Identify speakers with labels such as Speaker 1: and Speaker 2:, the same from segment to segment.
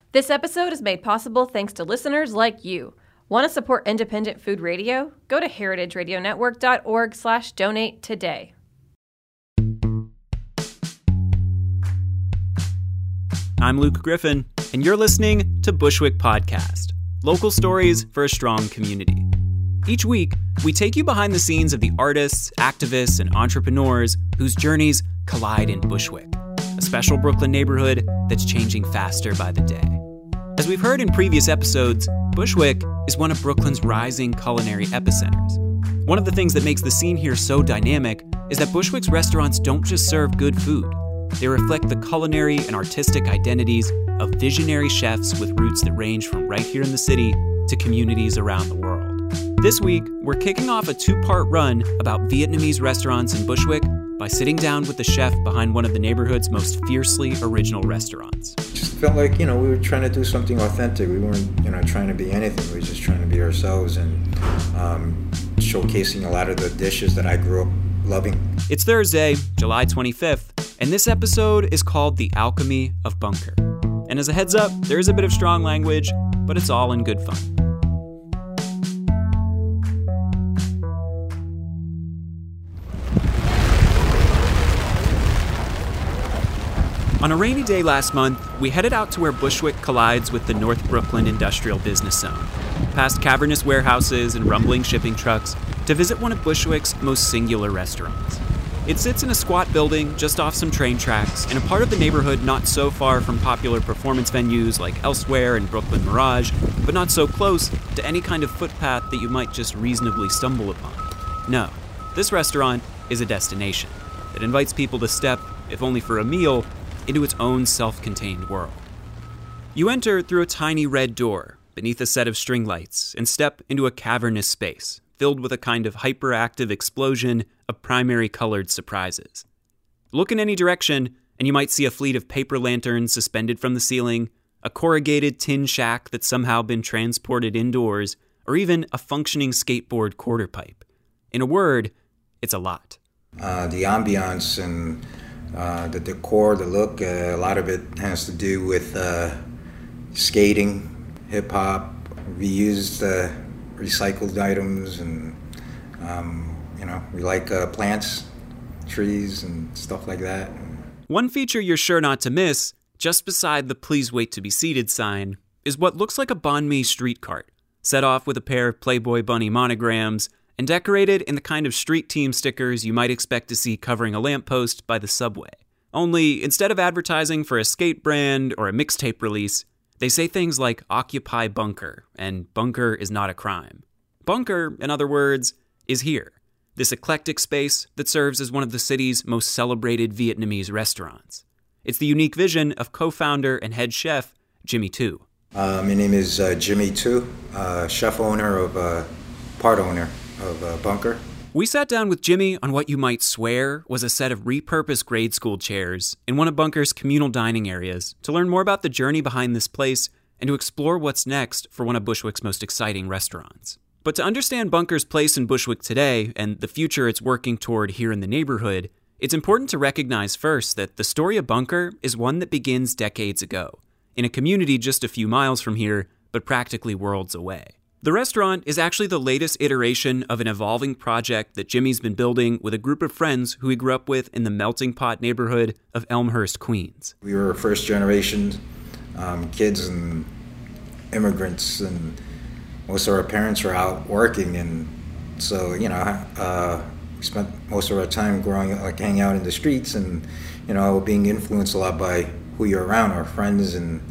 Speaker 1: This episode is made possible thanks to listeners like you. Want to support independent food radio? Go to heritageradionetwork.org/donate today.
Speaker 2: I'm Luke Griffin, and you're listening to Bushwick Podcast, local stories for a strong community. Each week, we take you behind the scenes of the artists, activists, and entrepreneurs whose journeys collide in Bushwick, a special Brooklyn neighborhood that's changing faster by the day. As we've heard in previous episodes, Bushwick is one of Brooklyn's rising culinary epicenters. One of the things that makes the scene here so dynamic is that Bushwick's restaurants don't just serve good food. They reflect the culinary and artistic identities of visionary chefs with roots that range from right here in the city to communities around the world. This week, we're kicking off a two-part run about Vietnamese restaurants in Bushwick by sitting down with the chef behind one of the neighborhood's most fiercely original restaurants.
Speaker 3: Just felt like, we were trying to do something authentic. We weren't, trying to be anything. We were just trying to be ourselves and showcasing a lot of the dishes that I grew up loving.
Speaker 2: It's Thursday, July 25th, and this episode is called The Alchemy of Bunker. And as a heads up, there is a bit of strong language, but it's all in good fun. On a rainy day last month, we headed out to where Bushwick collides with the North Brooklyn Industrial Business Zone, past cavernous warehouses and rumbling shipping trucks, to visit one of Bushwick's most singular restaurants. It sits in a squat building just off some train tracks in a part of the neighborhood not so far from popular performance venues like Elsewhere and Brooklyn Mirage, but not so close to any kind of footpath that you might just reasonably stumble upon. No, this restaurant is a destination that invites people to step, if only for a meal, into its own self-contained world. You enter through a tiny red door beneath a set of string lights and step into a cavernous space filled with a kind of hyperactive explosion of primary colored surprises. Look in any direction and you might see a fleet of paper lanterns suspended from the ceiling, a corrugated tin shack that's somehow been transported indoors, or even a functioning skateboard quarter pipe. In a word, it's a lot.
Speaker 3: The ambiance and the decor, the look, a lot of it has to do with skating, hip-hop, reused, recycled items, and, we like plants, trees, and stuff like that.
Speaker 2: One feature you're sure not to miss, just beside the "Please wait to be seated" sign, is what looks like a banh mi street cart, set off with a pair of Playboy Bunny monograms, and decorated in the kind of street team stickers you might expect to see covering a lamppost by the subway. Only, instead of advertising for a skate brand or a mixtape release, they say things like "Occupy Bunker" and "Bunker is not a crime." Bunker, in other words, is here, this eclectic space that serves as one of the city's most celebrated Vietnamese restaurants. It's the unique vision of co-founder and head chef Jimmy Tu.
Speaker 3: My name is Jimmy Tu, chef owner part owner of Bunker.
Speaker 2: We sat down with Jimmy on what you might swear was a set of repurposed grade school chairs in one of Bunker's communal dining areas to learn more about the journey behind this place and to explore what's next for one of Bushwick's most exciting restaurants. But to understand Bunker's place in Bushwick today and the future it's working toward here in the neighborhood, it's important to recognize first that the story of Bunker is one that begins decades ago, in a community just a few miles from here, but practically worlds away. The restaurant is actually the latest iteration of an evolving project that Jimmy's been building with a group of friends who he grew up with in the melting pot neighborhood of Elmhurst, Queens.
Speaker 3: We were first generation kids and immigrants, and most of our parents were out working, and so, we spent most of our time growing up, hanging out in the streets and, being influenced a lot by who you're around, our friends, and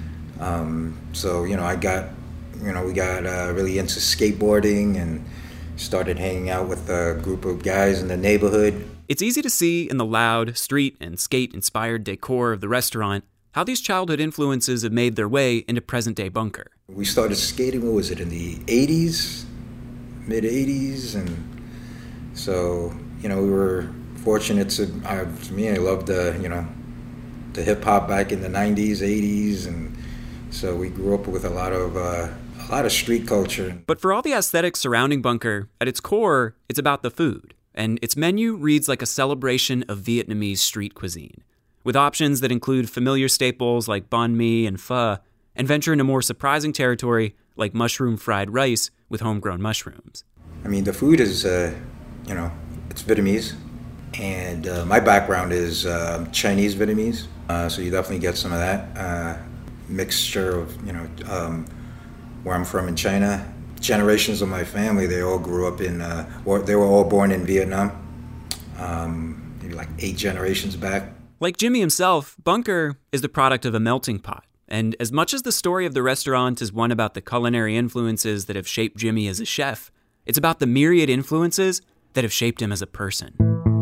Speaker 3: we got really into skateboarding and started hanging out with a group of guys in the neighborhood.
Speaker 2: It's easy to see in the loud, street and skate-inspired decor of the restaurant how these childhood influences have made their way into present-day Bunker.
Speaker 3: We started skating, in the 80s, mid-80s, and so, we were fortunate to, I loved the hip-hop back in the 90s, 80s, and so we grew up with a lot of street culture.
Speaker 2: But for all the aesthetics surrounding Bunker, at its core, it's about the food, and its menu reads like a celebration of Vietnamese street cuisine, with options that include familiar staples like banh mi and pho, and venture into more surprising territory like mushroom fried rice with homegrown mushrooms.
Speaker 3: I mean, the food is, it's Vietnamese. And my background is Chinese Vietnamese. So you definitely get some of that mixture of, where I'm from in China. Generations of my family, they all grew up in, they were all born in Vietnam, maybe like 8 generations back.
Speaker 2: Like Jimmy himself, Bunker is the product of a melting pot. And as much as the story of the restaurant is one about the culinary influences that have shaped Jimmy as a chef, it's about the myriad influences that have shaped him as a person.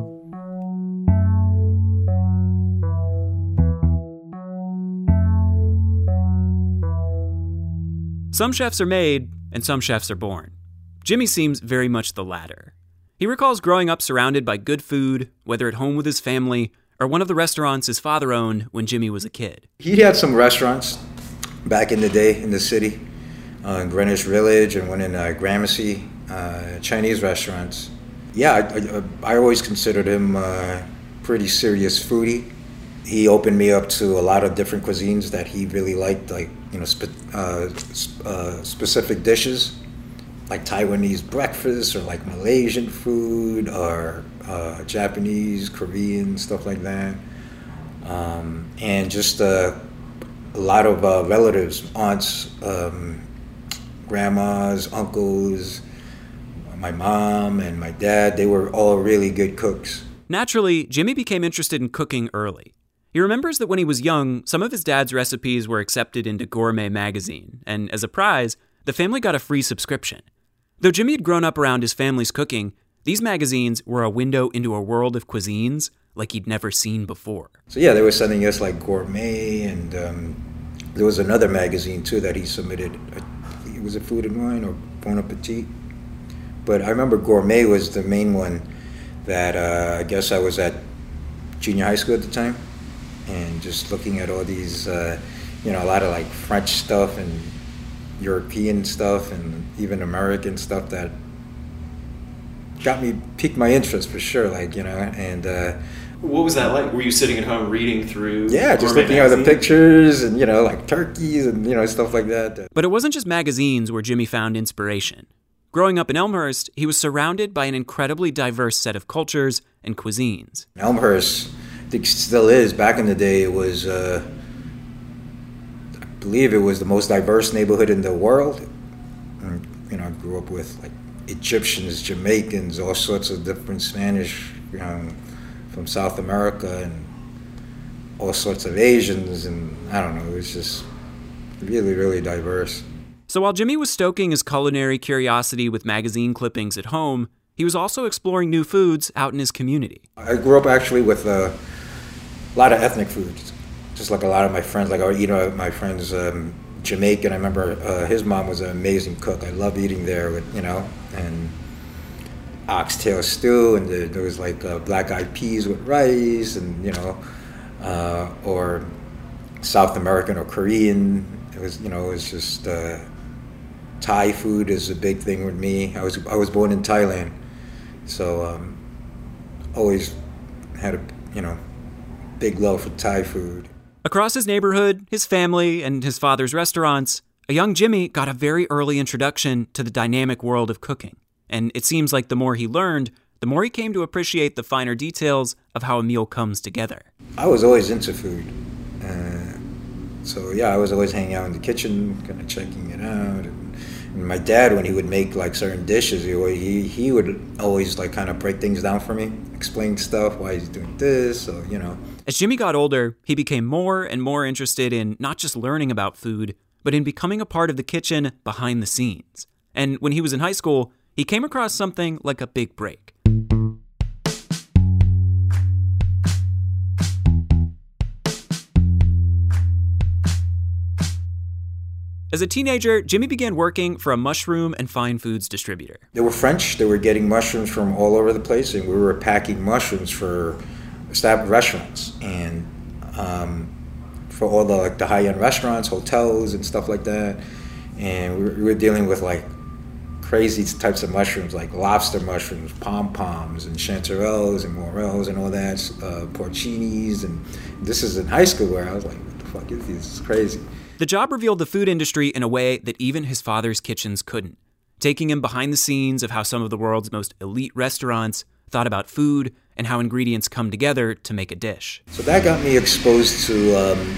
Speaker 2: Some chefs are made, and some chefs are born. Jimmy seems very much the latter. He recalls growing up surrounded by good food, whether at home with his family or one of the restaurants his father owned when Jimmy was a kid.
Speaker 3: He had some restaurants back in the day in the city, in Greenwich Village and one in Gramercy, Chinese restaurants. Yeah, I always considered him a pretty serious foodie. He opened me up to a lot of different cuisines that he really liked, like, specific dishes, like Taiwanese breakfast or like Malaysian food or Japanese, Korean, stuff like that. And just a lot of relatives, aunts, grandmas, uncles, my mom and my dad, they were all really good cooks.
Speaker 2: Naturally, Jimmy became interested in cooking early. He remembers that when he was young, some of his dad's recipes were accepted into Gourmet magazine, and as a prize, the family got a free subscription. Though Jimmy had grown up around his family's cooking, these magazines were a window into a world of cuisines like he'd never seen before.
Speaker 3: So yeah, they were sending us like Gourmet, and there was another magazine too that he submitted. It was a Food and Wine or Bon Appetit. But I remember Gourmet was the main one that I guess I was at junior high school at the time. And just looking at all these, a lot of like French stuff and European stuff and even American stuff that piqued my interest for sure, and...
Speaker 2: What was that like? Were you sitting at home reading through?
Speaker 3: Yeah, just looking at the pictures and, like turkeys and, stuff like that.
Speaker 2: But it wasn't just magazines where Jimmy found inspiration. Growing up in Elmhurst, he was surrounded by an incredibly diverse set of cultures and cuisines.
Speaker 3: Elmhurst, I think still is. Back in the day, it was, I believe it was the most diverse neighborhood in the world. I grew up with like Egyptians, Jamaicans, all sorts of different Spanish, from South America, and all sorts of Asians, and I don't know, it was just really, really diverse.
Speaker 2: So while Jimmy was stoking his culinary curiosity with magazine clippings at home, he was also exploring new foods out in his community.
Speaker 3: I grew up actually with a lot of ethnic foods, just like a lot of my friends. Like I would eat my friends Jamaican. I remember his mom was an amazing cook. I loved eating there with, and oxtail stew, and there was like black-eyed peas with rice, and or South American or Korean. It was just Thai food is a big thing with me. I was born in Thailand, so always had a big love for Thai food.
Speaker 2: Across his neighborhood, his family, and his father's restaurants, a young Jimmy got a very early introduction to the dynamic world of cooking. And it seems like the more he learned, the more he came to appreciate the finer details of how a meal comes together.
Speaker 3: I was always into food. I was always hanging out in the kitchen, kind of checking it out. And my dad, when he would make like certain dishes, he would always like kind of break things down for me, explain stuff, why he's doing this, so,
Speaker 2: As Jimmy got older, he became more and more interested in not just learning about food, but in becoming a part of the kitchen behind the scenes. And when he was in high school, he came across something like a big break. As a teenager, Jimmy began working for a mushroom and fine foods distributor.
Speaker 3: They were French. They were getting mushrooms from all over the place, and we were packing mushrooms for established restaurants and for all the high-end restaurants, hotels, and stuff like that. And we were dealing with like crazy types of mushrooms, like lobster mushrooms, pom-poms, and chanterelles, and morels, and all that, porcinis. And this is in high school where I was like, what the fuck is this? This is crazy.
Speaker 2: The job revealed the food industry in a way that even his father's kitchens couldn't, taking him behind the scenes of how some of the world's most elite restaurants thought about food and how ingredients come together to make a dish.
Speaker 3: So that got me exposed to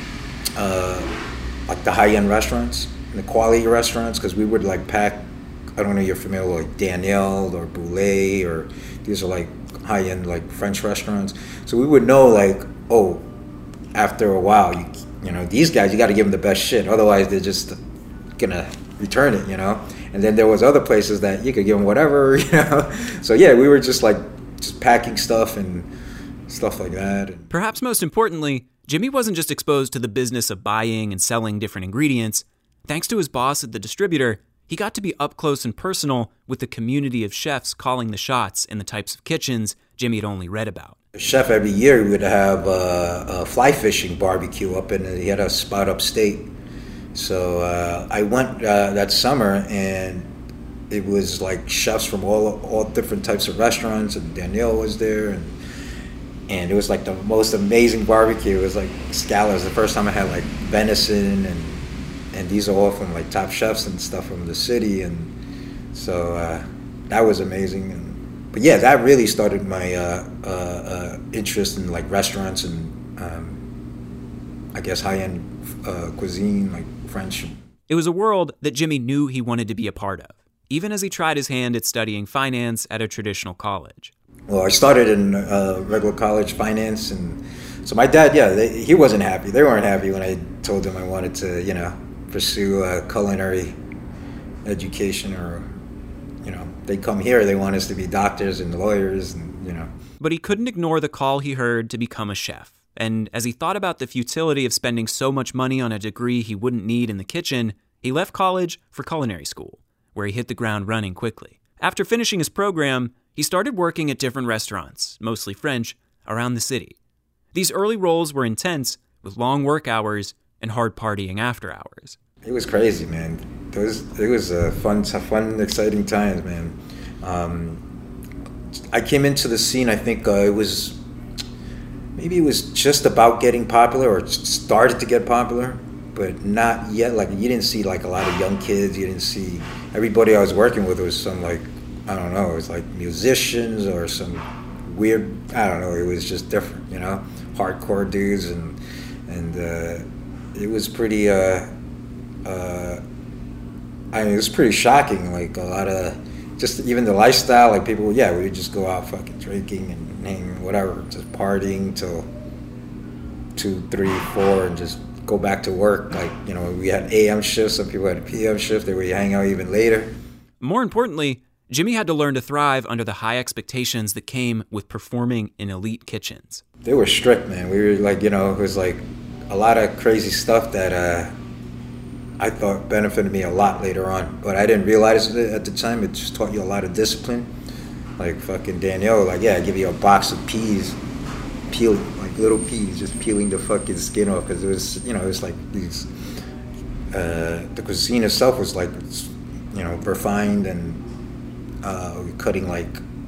Speaker 3: like the high-end restaurants and the quality restaurants, because we would like pack, I don't know if you're familiar with like Daniel or Boulet, or these are like high-end like French restaurants. So we would know like, oh, after a while, you know, these guys, you got to give them the best shit. Otherwise, they're just gonna return it, you know. And then there was other places that you could give them whatever, you know. So yeah, we were just packing stuff and stuff like that.
Speaker 2: Perhaps most importantly, Jimmy wasn't just exposed to the business of buying and selling different ingredients. Thanks to his boss at the distributor, he got to be up close and personal with the community of chefs calling the shots in the types of kitchens Jimmy had only read about.
Speaker 3: The chef every year would have a fly fishing barbecue up, and he had a spot upstate. So I went that summer, and it was like chefs from all different types of restaurants, and Danielle was there, and it was like the most amazing barbecue. It was like scallops. The first time I had like venison, and these are all from like top chefs and stuff from the city, and so that was amazing. But yeah, that really started my interest in like restaurants and I guess high-end cuisine, like French.
Speaker 2: It was a world that Jimmy knew he wanted to be a part of, even as he tried his hand at studying finance at a traditional college.
Speaker 3: Well, I started in regular college finance, and so my dad, he wasn't happy. They weren't happy when I told them I wanted to, you know, pursue culinary education, or, you know, they come here, they want us to be doctors and lawyers, and, you know.
Speaker 2: But he couldn't ignore the call he heard to become a chef. And as he thought about the futility of spending so much money on a degree he wouldn't need in the kitchen, he left college for culinary school, where he hit the ground running quickly. After finishing his program, he started working at different restaurants, mostly French, around the city. These early roles were intense, with long work hours and hard partying after hours.
Speaker 3: It was crazy, man. It was fun, exciting times, man. I came into the scene, I think it was just about getting popular, or started to get popular, but not yet. Like, you didn't see like a lot of young kids. You didn't see, everybody I was working with was some like, I don't know, it was like musicians or some weird, I don't know, it was just different, you know, hardcore dudes, and it was pretty, I mean, it was pretty shocking, like a lot of, just even the lifestyle, like people, we would just go out fucking drinking and hanging, whatever, just partying till 2, 3, 4, and just go back to work. Like, you know, we had AM shifts, some people had a PM shift, they would hang out even later.
Speaker 2: More importantly, Jimmy had to learn to thrive under the high expectations that came with performing in elite kitchens.
Speaker 3: They were strict, man. We were like, you know, it was like a lot of crazy stuff that I thought benefited me a lot later on, but I didn't realize it at the time. It just taught you a lot of discipline. Like fucking Danielle, like, I give you a box of peas, like little peas, just peeling the fucking skin off, because it was, you know, it was like these, the cuisine itself was like, you know, refined, and cutting like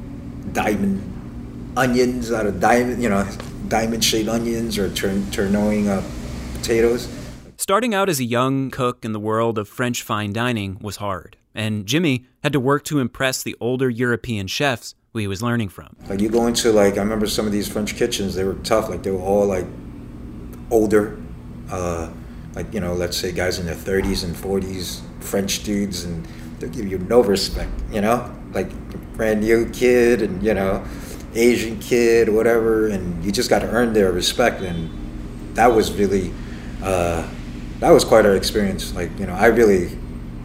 Speaker 3: diamond onions out of diamond-shaped onions, or tournoing potatoes.
Speaker 2: Starting out as a young cook in the world of French fine dining was hard, and Jimmy had to work to impress the older European chefs who he was learning from.
Speaker 3: Like, you go into, like, I remember some of these French kitchens, they were tough. Like, they were all like older, like, you know, let's say guys in their 30s and 40s, French dudes, and they'll give you no respect, you know, like brand new kid, and, you know, Asian kid, whatever, and you just got to earn their respect. And that was really, that was quite an experience. Like, you know, I really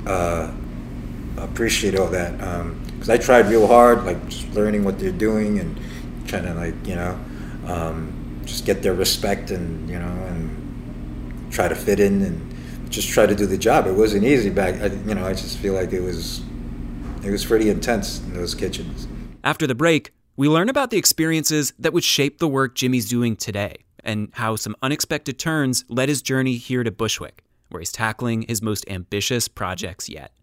Speaker 3: appreciate all that, because I tried real hard, like just learning what they're doing and trying to, like, you know, just get their respect, and, you know, and try to fit in and just try to do the job. It wasn't easy I just feel like it was pretty intense in those kitchens.
Speaker 2: After the break, we learn about the experiences that would shape the work Jimmy's doing today, and how some unexpected turns led his journey here to Bushwick, where he's tackling his most ambitious projects yet.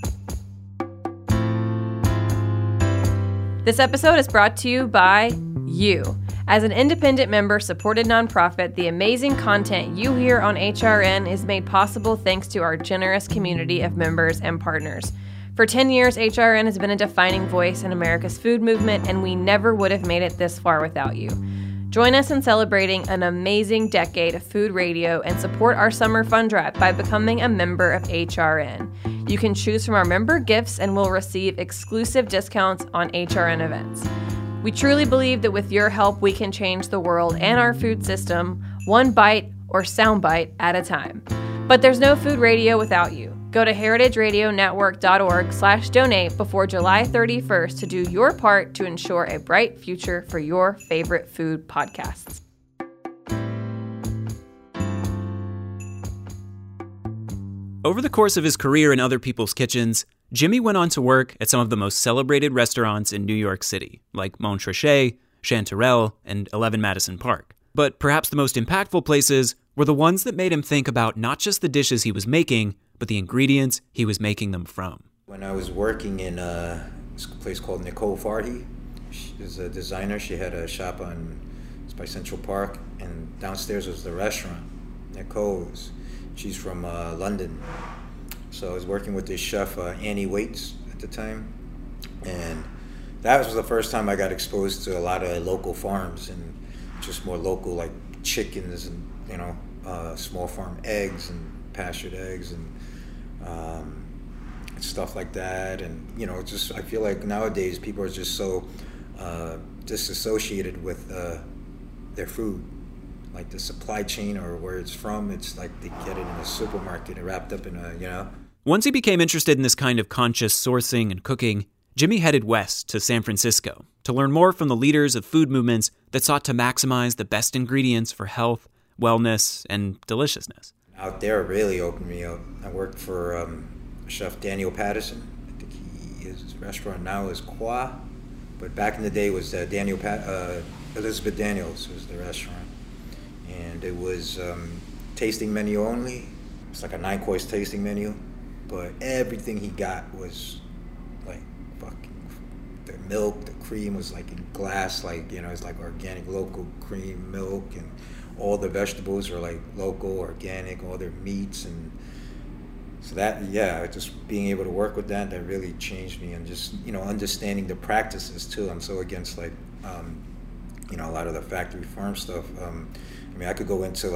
Speaker 1: This episode is brought to you by you. As an independent member-supported nonprofit, the amazing content you hear on HRN is made possible thanks to our generous community of members and partners. For 10 years, HRN has been a defining voice in America's food movement, and we never would have made it this far without you. Join us in celebrating an amazing decade of food radio and support our summer fund drive by becoming a member of HRN. You can choose from our member gifts and will receive exclusive discounts on HRN events. We truly believe that with your help, we can change the world and our food system, one bite or soundbite at a time. But there's no food radio without you. Go to heritageradionetwork.org/donate before July 31st to do your part to ensure a bright future for your favorite food podcasts.
Speaker 2: Over the course of his career in other people's kitchens, Jimmy went on to work at some of the most celebrated restaurants in New York City, like Montrachet, Chanterelle, and 11 Madison Park. But perhaps the most impactful places were the ones that made him think about not just the dishes he was making, but the ingredients he was making them from.
Speaker 3: When I was working in this place called Nicole Farhi, she was a designer. She had a shop it's by Central Park, and downstairs was the restaurant. She's from London. So I was working with this chef, Annie Waits, at the time. And that was the first time I got exposed to a lot of local farms and just more local, like chickens and, small farm eggs and pastured eggs and stuff like that. And, I feel like nowadays people are just so disassociated with their food. Like the supply chain or where it's from, it's like they get it in a supermarket and wrapped up in
Speaker 2: Once he became interested in this kind of conscious sourcing and cooking, Jimmy headed west to San Francisco to learn more from the leaders of food movements that sought to maximize the best ingredients for health, wellness, and deliciousness.
Speaker 3: Out there really opened me up. I worked for Chef Daniel Patterson. I think his restaurant now is Qua, but back in the day was Elizabeth Daniels was the restaurant. And it was tasting menu only. It's like a 9-course tasting menu, but everything he got was like fucking, the milk, the cream was like in glass, it's like organic local cream milk, and all the vegetables are like local, organic, all their meats. And so that, just being able to work with that really changed me, and just, understanding the practices too. I'm so against a lot of the factory farm stuff. I could go into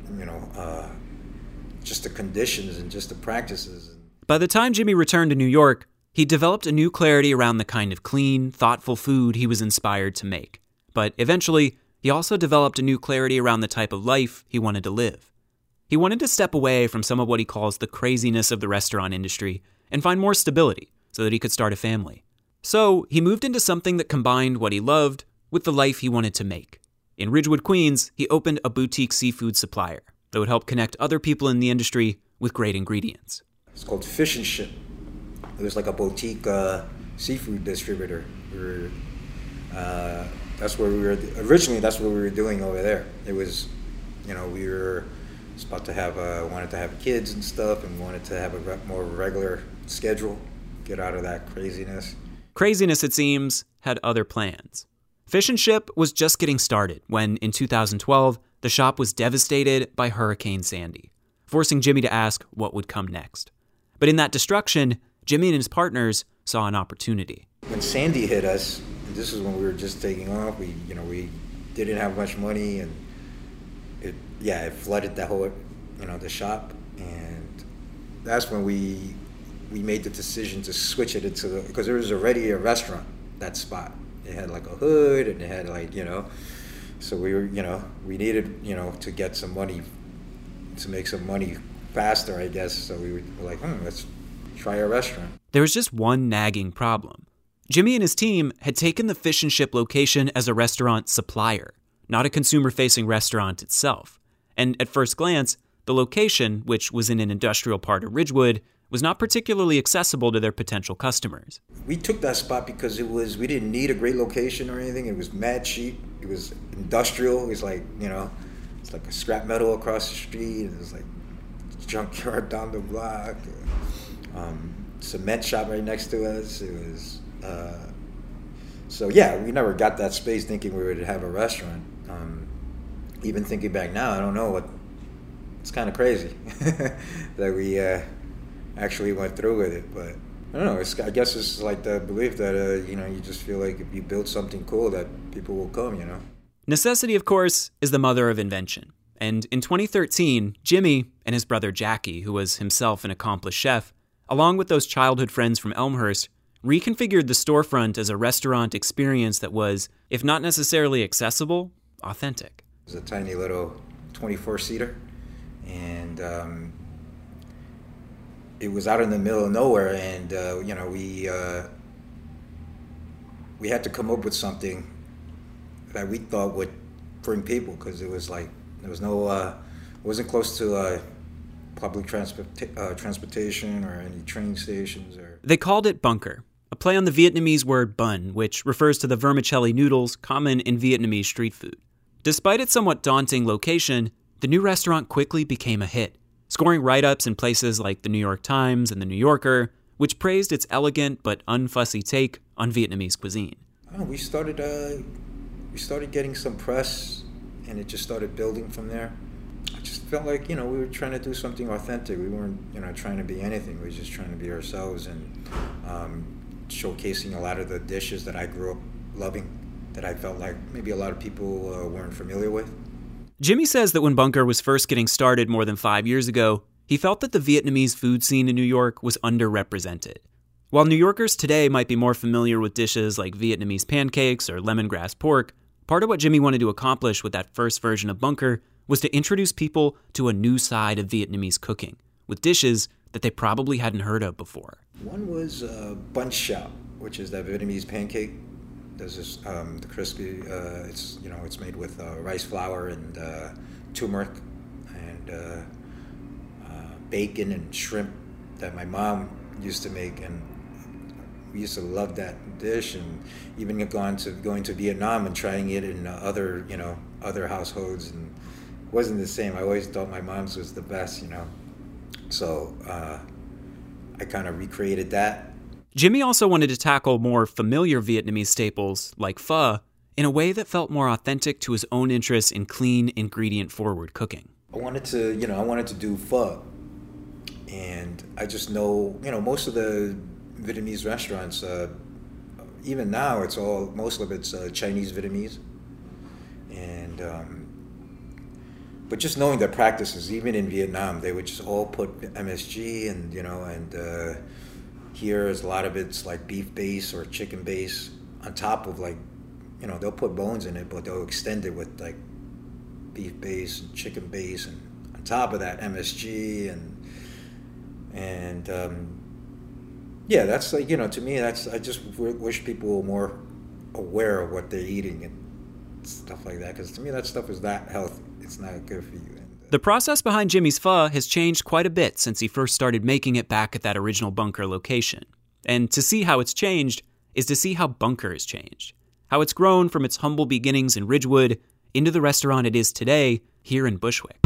Speaker 3: just the conditions and just the practices.
Speaker 2: By the time Jimmy returned to New York, he developed a new clarity around the kind of clean, thoughtful food he was inspired to make. But eventually, he also developed a new clarity around the type of life he wanted to live. He wanted to step away from some of what he calls the craziness of the restaurant industry and find more stability so that he could start a family. So he moved into something that combined what he loved with the life he wanted to make. In Ridgewood, Queens, he opened a boutique seafood supplier that would help connect other people in the industry with great ingredients.
Speaker 3: It's called Fish and Ship. It was like a boutique seafood distributor. That's what we were doing over there. It was, we were about to wanted to have kids and stuff, and wanted to have a more regular schedule, get out of that craziness.
Speaker 2: Craziness, it seems, had other plans. Fish and Ship was just getting started when, in 2012, the shop was devastated by Hurricane Sandy, forcing Jimmy to ask what would come next. But in that destruction, Jimmy and his partners saw an opportunity.
Speaker 3: When Sandy hit us, and this is when we were just taking off, we didn't have much money, and it flooded the whole, the shop, and that's when we made the decision to switch it because there was already a restaurant, that spot. It had like a hood, and it had so we were, we needed, to get some money, to make some money faster, I guess. So we were like, let's try a restaurant.
Speaker 2: There was just one nagging problem. Jimmy and his team had taken the Fish and Ship location as a restaurant supplier, not a consumer-facing restaurant itself. And at first glance, the location, which was in an industrial part of Ridgewood, was not particularly accessible to their potential customers.
Speaker 3: We took that spot because we didn't need a great location or anything. It was mad cheap. It was industrial. It was like, it's like a scrap metal across the street. And it was like junkyard down the block. Cement shop right next to us. It was, So yeah, we never got that space thinking we would have a restaurant. Even thinking back now, I don't know what. It's kind of crazy that we actually went through with it, but I don't know. I guess it's like the belief that you just feel like if you build something cool, that people will come.
Speaker 2: Necessity, of course, is the mother of invention. And in 2013, Jimmy and his brother Jackie, who was himself an accomplished chef, along with those childhood friends from Elmhurst, reconfigured the storefront as a restaurant experience that was, if not necessarily accessible, authentic.
Speaker 3: It was a tiny little 24-seater, and it was out in the middle of nowhere, and we had to come up with something that we thought would bring people, because it was like there was no it wasn't close to public transportation or any train stations.
Speaker 2: They called it Bunker, a play on the Vietnamese word bun, which refers to the vermicelli noodles common in Vietnamese street food. Despite its somewhat daunting location, the new restaurant quickly became a hit, scoring write-ups in places like the New York Times and the New Yorker, which praised its elegant but unfussy take on Vietnamese cuisine.
Speaker 3: We started getting some press, and it just started building from there. I just felt like, we were trying to do something authentic. We weren't, trying to be anything. We were just trying to be ourselves and showcasing a lot of the dishes that I grew up loving, that I felt like maybe a lot of people weren't familiar with.
Speaker 2: Jimmy says that when Bunker was first getting started more than 5 years ago, he felt that the Vietnamese food scene in New York was underrepresented. While New Yorkers today might be more familiar with dishes like Vietnamese pancakes or lemongrass pork, part of what Jimmy wanted to accomplish with that first version of Bunker was to introduce people to a new side of Vietnamese cooking, with dishes that they probably hadn't heard of before.
Speaker 3: One was bun shao, which is that Vietnamese pancake. There's this the crispy. It's made with rice flour and turmeric and bacon and shrimp that my mom used to make, and we used to love that dish. And even going to Vietnam and trying it in other households, and it wasn't the same. I always thought my mom's was the best, So I kind of recreated that.
Speaker 2: Jimmy also wanted to tackle more familiar Vietnamese staples, like pho, in a way that felt more authentic to his own interests in clean, ingredient-forward cooking.
Speaker 3: I wanted to do pho, and I just know, most of the Vietnamese restaurants, even now, most of it's Chinese Vietnamese, and but just knowing their practices, even in Vietnam, they would just all put MSG and here is a lot of it's like beef base or chicken base on top of they'll put bones in it, but they'll extend it with like beef base and chicken base, and on top of that MSG and that's like, to me, I just wish people were more aware of what they're eating and stuff like that, because to me that stuff is not healthy. It's not good for you.
Speaker 2: The process behind Jimmy's pho has changed quite a bit since he first started making it back at that original Bunker location. And to see how it's changed is to see how Bunker has changed. How it's grown from its humble beginnings in Ridgewood into the restaurant it is today here in Bushwick.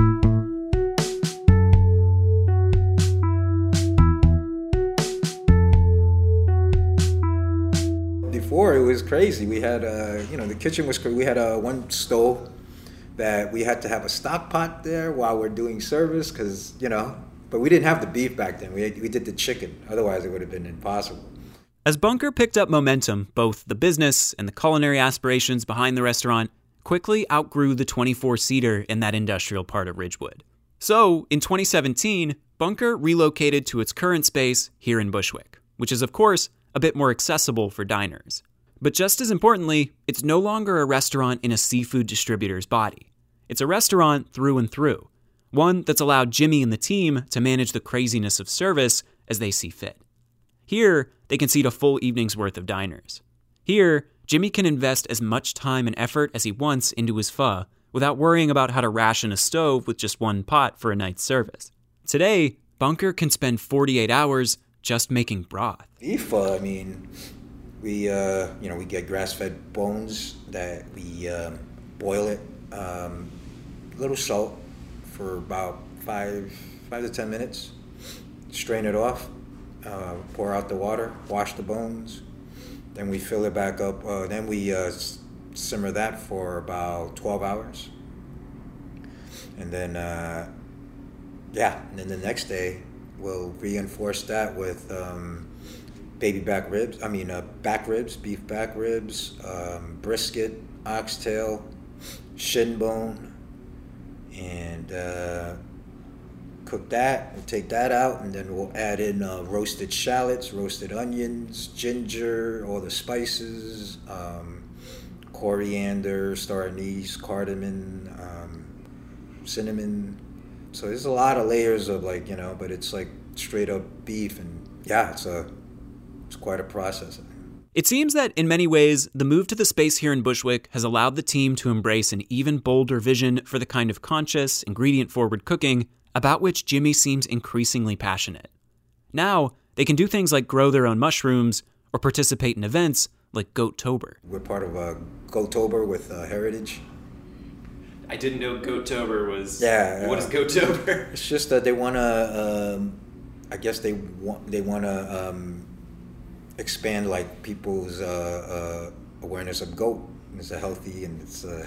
Speaker 3: Before, it was crazy. We had, the kitchen was crazy. We had one stove that we had to have a stock pot there while we're doing service, because, but we didn't have the beef back then. We did the chicken. Otherwise, it would have been impossible.
Speaker 2: As Bunker picked up momentum, both the business and the culinary aspirations behind the restaurant quickly outgrew the 24-seater in that industrial part of Ridgewood. So, in 2017, Bunker relocated to its current space here in Bushwick, which is, of course, a bit more accessible for diners. But just as importantly, it's no longer a restaurant in a seafood distributor's body. It's a restaurant through and through, one that's allowed Jimmy and the team to manage the craziness of service as they see fit. Here, they can seat a full evening's worth of diners. Here, Jimmy can invest as much time and effort as he wants into his pho without worrying about how to ration a stove with just one pot for a night's service. Today, Bunker can spend 48 hours just making broth.
Speaker 3: Beef pho, we get grass-fed bones that we boil it, a little salt for about 5 to 10 minutes, strain it off, pour out the water, wash the bones, Then we fill it back up. Then we simmer that for about 12 hours. And then, and then the next day, we'll reinforce that with back ribs, beef back ribs, brisket, oxtail, shin bone, and cook that. We'll take that out, and then we'll add in roasted shallots, roasted onions, ginger, all the spices, coriander, star anise, cardamom, cinnamon. So there's a lot of layers of but it's like straight up beef, and it's quite a process.
Speaker 2: It seems that in many ways, the move to the space here in Bushwick has allowed the team to embrace an even bolder vision for the kind of conscious, ingredient-forward cooking about which Jimmy seems increasingly passionate. Now, they can do things like grow their own mushrooms or participate in events like Goattober.
Speaker 3: We're part of Goattober with Heritage.
Speaker 2: I didn't know Goattober was...
Speaker 3: Yeah.
Speaker 2: What is Goattober?
Speaker 3: It's just that they want to... I guess they want to expand people's awareness of goat. It's a healthy, and it's a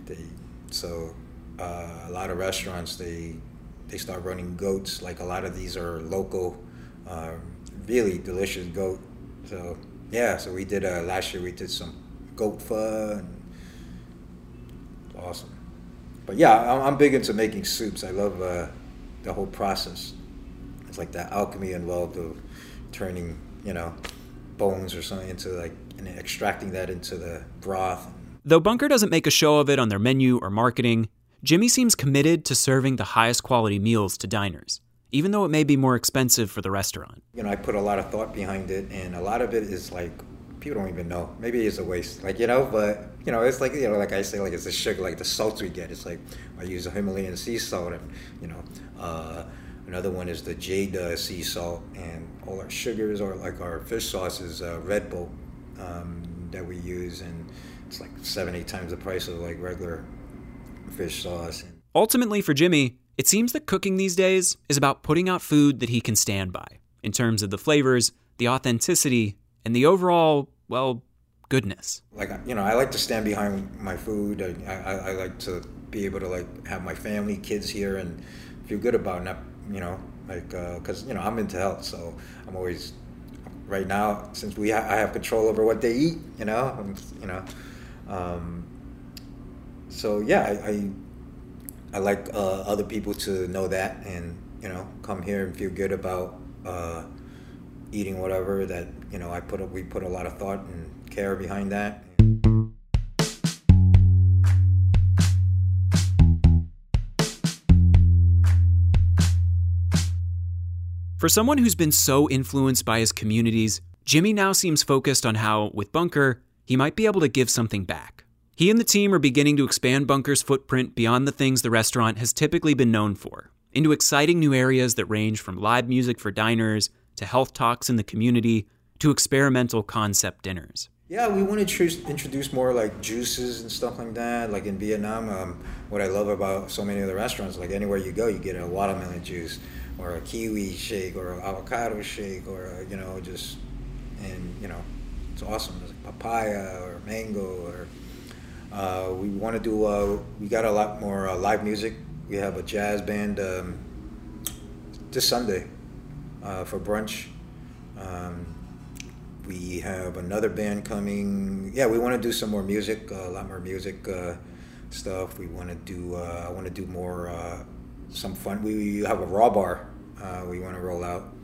Speaker 3: lot of restaurants they start running goats. Like a lot of these are local, really delicious goat. So we did last year. We did some goat pho, and it's awesome. But I'm big into making soups. I love the whole process. It's like that alchemy involved of turning, bones or something into and extracting that into the broth.
Speaker 2: Though Bunker doesn't make a show of it on their menu or marketing, Jimmy seems committed to serving the highest quality meals to diners, even though it may be more expensive for the restaurant.
Speaker 3: I put a lot of thought behind it, and a lot of it is people don't even know. Maybe it's a waste, but it's like I say, it's the sugar, the salts we get. It's I use a Himalayan sea salt, and another one is the jade sea salt, and all our sugars, or our fish sauce is Red Bull that we use, and it's 7-8 times the price of regular fish sauce.
Speaker 2: Ultimately, for Jimmy, it seems that cooking these days is about putting out food that he can stand by, in terms of the flavors, the authenticity, and the overall, goodness.
Speaker 3: I like to stand behind my food. I like to be able to have my family, kids here, and feel good about it. Because I'm into health, so I'm always, right now, since I have control over what they eat, I like other people to know that, and come here and feel good about eating whatever that we put a lot of thought and care behind that.
Speaker 2: For someone who's been so influenced by his communities, Jimmy now seems focused on how, with Bunker, he might be able to give something back. He and the team are beginning to expand Bunker's footprint beyond the things the restaurant has typically been known for, into exciting new areas that range from live music for diners, to health talks in the community, to experimental concept dinners.
Speaker 3: Yeah, we want to introduce more juices and stuff like that. Like in Vietnam, what I love about so many of the restaurants, anywhere you go, you get a watermelon juice, or a kiwi shake, or an avocado shake, or it's awesome. There's papaya or mango, or we want to do. We got a lot more live music. We have a jazz band this Sunday for brunch. We have another band coming. Yeah, we want to do some more music, a lot more music stuff. We want to do. I want to do more. Some fun. We have a raw bar. We want to roll out,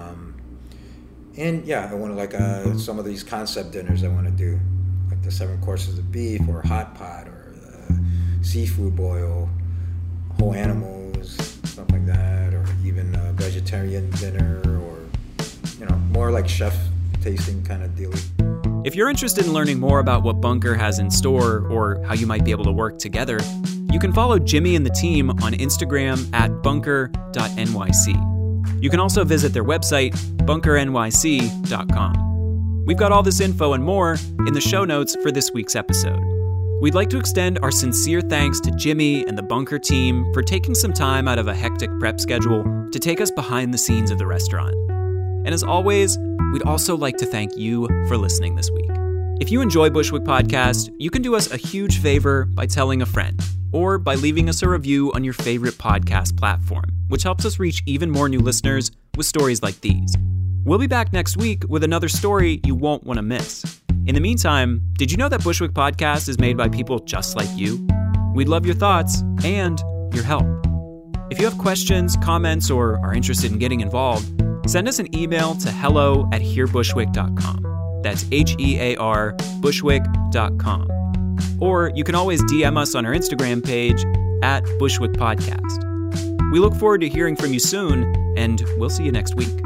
Speaker 3: and I want to some of these concept dinners. I want to do the 7 courses of beef, or hot pot, or seafood boil, whole animals, stuff like that, or even a vegetarian dinner, or more chef tasting kind of deal.
Speaker 2: If you're interested in learning more about what Bunker has in store, or how you might be able to work together, you can follow Jimmy and the team on Instagram at bunker.nyc. You can also visit their website, bunkernyc.com. We've got all this info and more in the show notes for this week's episode. We'd like to extend our sincere thanks to Jimmy and the Bunker team for taking some time out of a hectic prep schedule to take us behind the scenes of the restaurant. And as always, we'd also like to thank you for listening this week. If you enjoy Bushwick Podcast, you can do us a huge favor by telling a friend, or by leaving us a review on your favorite podcast platform, which helps us reach even more new listeners with stories like these. We'll be back next week with another story you won't want to miss. In the meantime, did you know that Bushwick Podcast is made by people just like you? We'd love your thoughts and your help. If you have questions, comments, or are interested in getting involved, send us an email to hello@hearbushwick.com. That's HEAR Bushwick.com. Or you can always DM us on our Instagram page @Bushwick Podcast. We look forward to hearing from you soon, and we'll see you next week.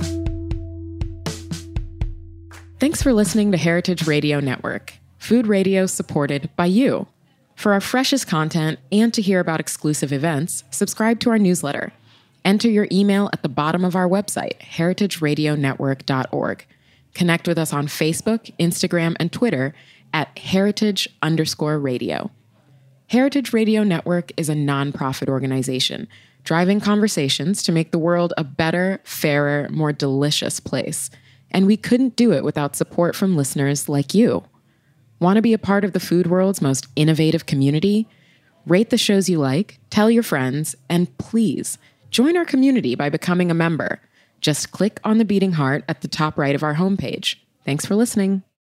Speaker 4: Thanks for listening to Heritage Radio Network, food radio supported by you. For our freshest content and to hear about exclusive events, subscribe to our newsletter. Enter your email at the bottom of our website, heritageradionetwork.org. Connect with us on Facebook, Instagram, and Twitter at heritage_radio. Heritage Radio Network is a nonprofit organization driving conversations to make the world a better, fairer, more delicious place. And we couldn't do it without support from listeners like you. Want to be a part of the food world's most innovative community? Rate the shows you like, tell your friends, and please join our community by becoming a member. Just click on the beating heart at the top right of our homepage. Thanks for listening.